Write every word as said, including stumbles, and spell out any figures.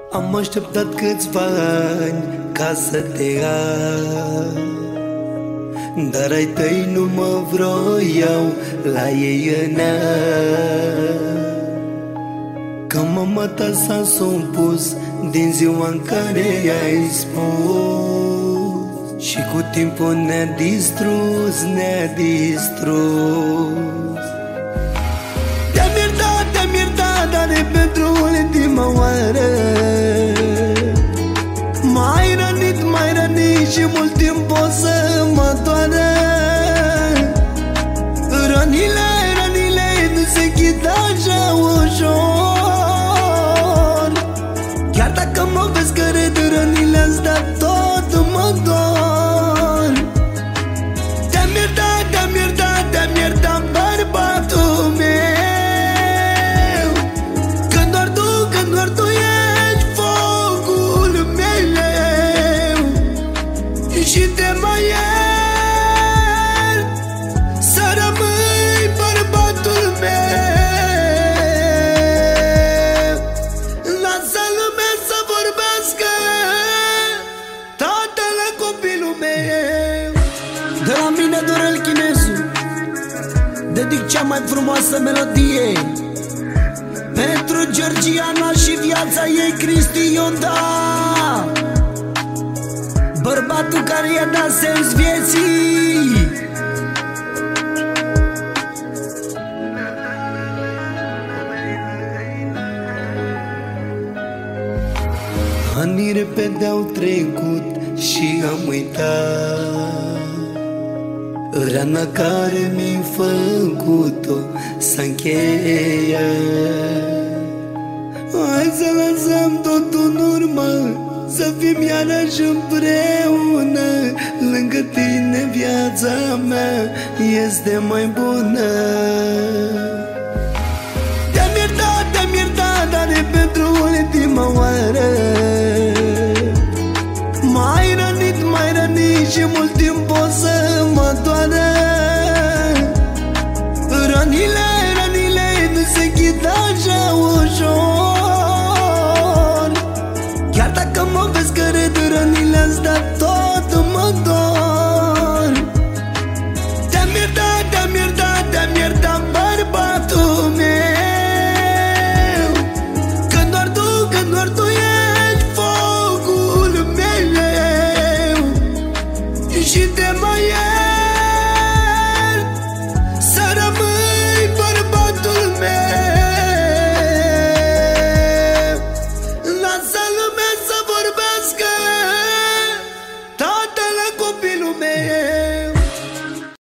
Am așteptat câțiva ani ca să te am, dar ai tăi nu mă vroiau la ei în că mama ta s-a supus din ziua în care ai spus, și cu timpul ne-a distrus, ne-a distrus. Te-am iertat, te-am iertat, dar e pentru ultima oară. M-ai rănit, m-ai rănit și mult timp o să mă doară. Rănile, rănile nu se ghid așa ușor. Chiar dacă mă vezi că râd, rănile-ați dat tot mă dor. Te-am iertat, te-am iertat, te-am iertat, bărbatul meu. Când doar tu, când doar tu ești focul meu. Și te mai iert, să rămâi bărbatul meu. Lasă lumea să vorbească, tatăl copilul meu. De la mine Dorel Chinezu dedic cea mai frumoasă melodie pentru Georgiana și viața ei, Cristi Ionda, bărbatul care i-a dat sens vieții. Anii repede au trecut și am uitat rana care mi-ai făcut-o să încheie. Hai să lăsăm totul în urmă, să fim iarăși împreună. Lângă tine viața mea este mai bună. Te-am iertat, te-am iertat, dar e pentru ultima oară. M-ai rănit, m-ai rănit și mult timp o să mă doară. Rănile, rănile nu se ghid așa ușor. Chiar dacă mă vezi că râd, rănile-ați dat tot mă dor. Te-am iertat, te-am iertat, te-am iertat, bărbatul meu. Când doar tu, când doar tu ești focul meu. Și te mai iert, să rămâi bărbatul meu. Lasă lumea să vorbească, tatăl copilul meu.